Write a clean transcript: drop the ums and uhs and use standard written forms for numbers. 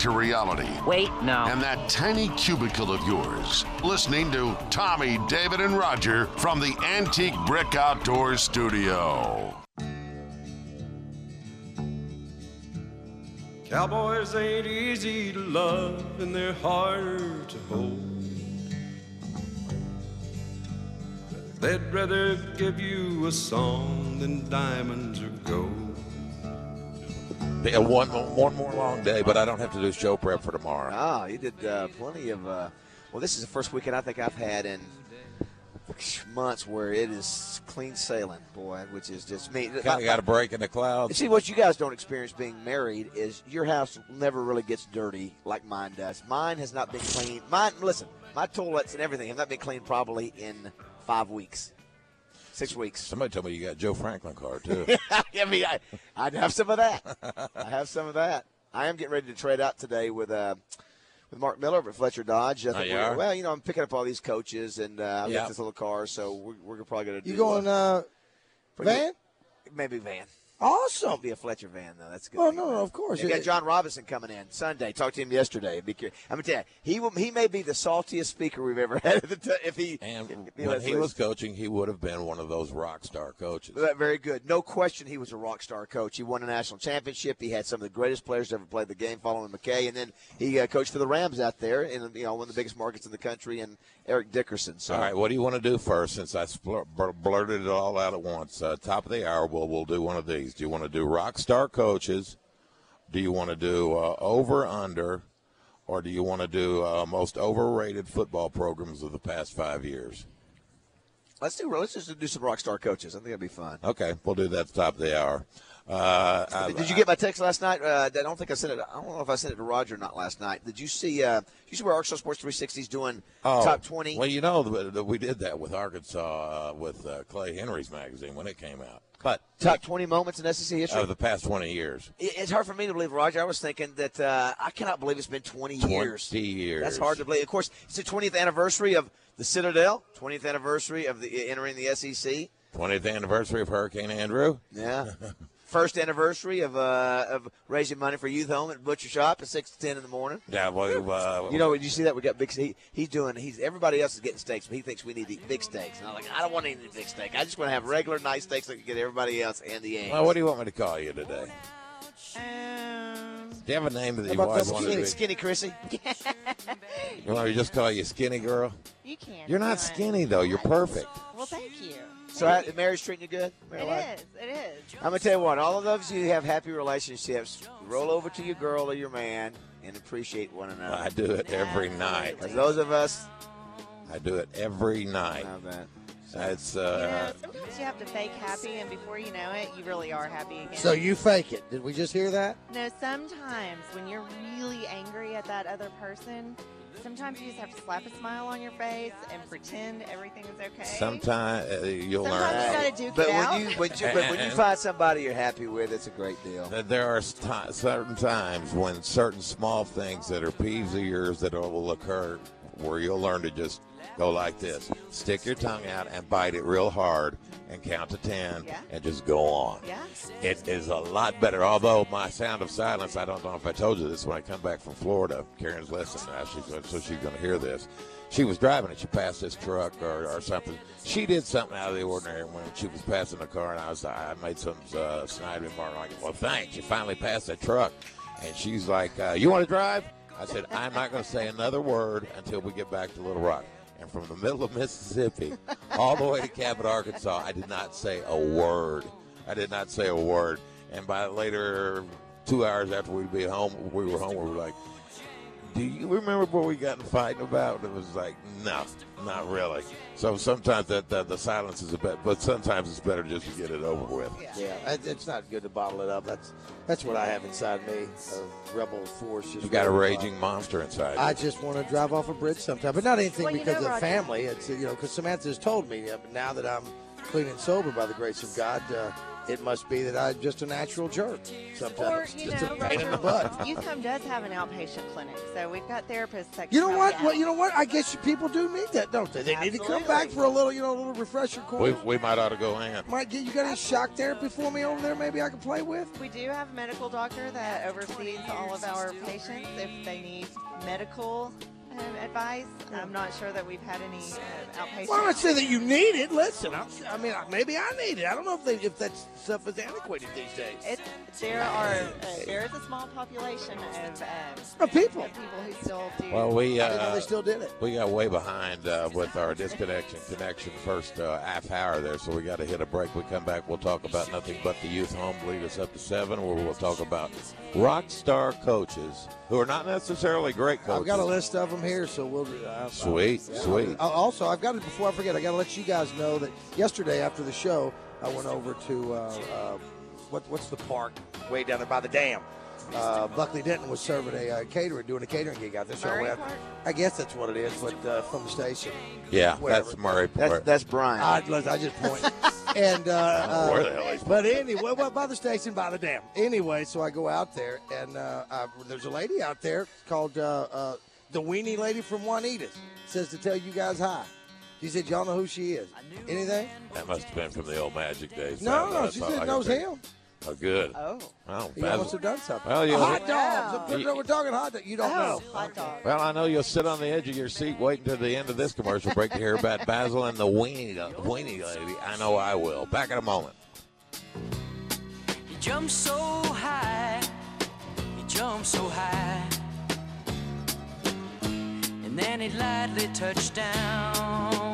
to reality. Wait, no. And that tiny cubicle of yours, listening to Tommy, David, and Roger from the Antique Brick Outdoors Studio. Cowboys ain't easy to love, and they're harder to hold. They'd rather give you a song than diamonds or gold. Yeah, one more long day, but I don't have to do show prep for tomorrow. Ah, you did plenty of well, this is the first weekend I think I've had in months where it is clean sailing, boy, which is just me. Kind of got a break in the clouds. See, what you guys don't experience being married is your house never really gets dirty like mine does. Mine has not been clean. Listen, my toilets and everything have not been cleaned probably in 5 weeks. 6 weeks. Somebody told me you got Joe Franklin car, too. I mean, I'd have some of that. I have some of that. I am getting ready to trade out today with Mark Miller over at Fletcher Dodge. I think well, I'm picking up all these coaches, and I've got this little car, so we're probably going to do. You going van? Maybe van. Awesome. It'll be a Fletcher van, though. That's good. Oh, no, of course. You got John Robinson coming in Sunday. Talked to him yesterday. I'm going to tell you, he may be the saltiest speaker we've ever had. When he was coaching, he would have been one of those rock star coaches. Very good. No question he was a rock star coach. He won a national championship. He had some of the greatest players to ever play the game following McKay. And then he coached for the Rams out there in one of the biggest markets in the country, and Eric Dickerson. So. All right, what do you want to do first, since I blurted it all out at once? Top of the hour, we'll do one of these. Do you want to do rock star coaches? Do you want to do over-under? Or do you want to do most overrated football programs of the past 5 years? Let's just do some rock star coaches. I think that'd be fun. Okay, we'll do that at the top of the hour. Did you get my text last night? I don't think I sent it. I don't know if I sent it to Roger or not last night. Did you see? Where Arkansas Sports 360 is doing top 20? Well, we did that with Arkansas with Clay Henry's magazine when it came out. But top 20 moments in SEC history of the past 20 years. It's hard for me to believe, Roger. I was thinking that I cannot believe it's been 20 years. 20 years. That's hard to believe. Of course, it's the 20th anniversary of the Citadel. 20th anniversary of the entering the SEC. 20th anniversary of Hurricane Andrew. Yeah. First anniversary of raising money for youth home at Butcher Shop at 6 to 10 in the morning. Yeah, well, did you see that? We got big. He's everybody else is getting steaks, but he thinks we need to eat big steaks. And I'm like, I don't want to eat any big steak. I just want to have regular nice steaks that can get everybody else and the eggs. Well, what do you want me to call you today? Do you have a name that you always want to be? Skinny Chrissy. You want me to just call you Skinny Girl? You can. You're not skinny, though. You're perfect. Well, thank you. So marriage treating you good? It is. I'm going to tell you what, all of those of you who have happy relationships, roll over to your girl or your man and appreciate one another. I do it every night. As those of us. I do it every night. How about It's sometimes you have to fake happy, and before you know it, you really are happy again. So you fake it. Did we just hear that? No, sometimes when you're really angry at that other person, sometimes you just have to slap a smile on your face and pretend everything is okay. Sometimes you'll learn. Sometimes you got to duke but it out. when you find somebody you're happy with, it's a great deal. There are certain times when certain small things that are peeves of yours that will occur where you'll learn to just go like this. Stick your tongue out and bite it real hard and count to 10 and just go on. Yeah. It is a lot better. Although my sound of silence, I don't know if I told you this when I come back from Florida. Karen's listening now, so she's going to hear this. She was driving and she passed this truck or something. She did something out of the ordinary when she was passing the car, and I made some snide remark like, well, thanks, you finally passed that truck. And she's like, you want to drive? I said, I'm not going to say another word until we get back to Little Rock. And from the middle of Mississippi all the way to Cabot, Arkansas, I did not say a word. And by later, 2 hours after we were home, we were like, do you remember what we got in fighting about? And it was like, no, not really. So sometimes the silence is a bit, but sometimes it's better just to get it over with. Yeah, it's not good to bottle it up. That's what I have inside me, a rebel force. You got a raging monster inside. I just want to drive off a bridge sometime, but not anything because of Roger, family. It's because Samantha has told me now that I'm clean and sober by the grace of God. it must be that I'm just a natural jerk. Sometimes Or, you it's know, a pain in the Roger, butt. Youth Home does have an outpatient clinic, so we've got therapists that can You know help what? out. Well, you know what? I guess people do need that, don't they? They need to come back for a little, a little refresher course. We might ought to go hang on. Might get you got any shock therapy for me over there? Maybe I can play with. We do have a medical doctor that oversees all of our patients if they need medical advice. I'm not sure that we've had any outpatient. Well, I'm not saying that you need it. Listen, I mean, maybe I need it. I don't know if that stuff is antiquated these days. There is a small population Of people who still do. Well, I didn't know they still did it. We got way behind with our disconnection connection first half hour there, so we got to hit a break. We come back, we'll talk about nothing but the youth home, lead us up to 7, where we'll talk about rock star coaches who are not necessarily great coaches. I've got a list of them here, so we'll. Sweet. Also, I've got to, before I forget, I got to let you guys know that yesterday after the show, I went over to what's the park way down there by the dam. Buckley Denton was serving a caterer, doing a catering gig out there. So I guess that's what it is, but from the station. Yeah, Wherever. that's Murray Park. That's Brian. I just point. And where the hell is but anyway, well, by the station, by the dam. Anyway, so I go out there, and there's a lady out there called the weenie lady from Juanita's. Says to tell you guys hi. She said, y'all know who she is. Anything? That must have been from the old Magic days. No, she said knows him. Oh, good. Oh. Well, He must have done something. Well, hot dogs. We're talking hot dogs. You don't know. Hot dog. Well, I know you'll sit on the edge of your seat waiting to the end of this commercial break to hear about Basil and the weenie lady. I know I will. Back in a moment. He jumped so high, and then he lightly touched down.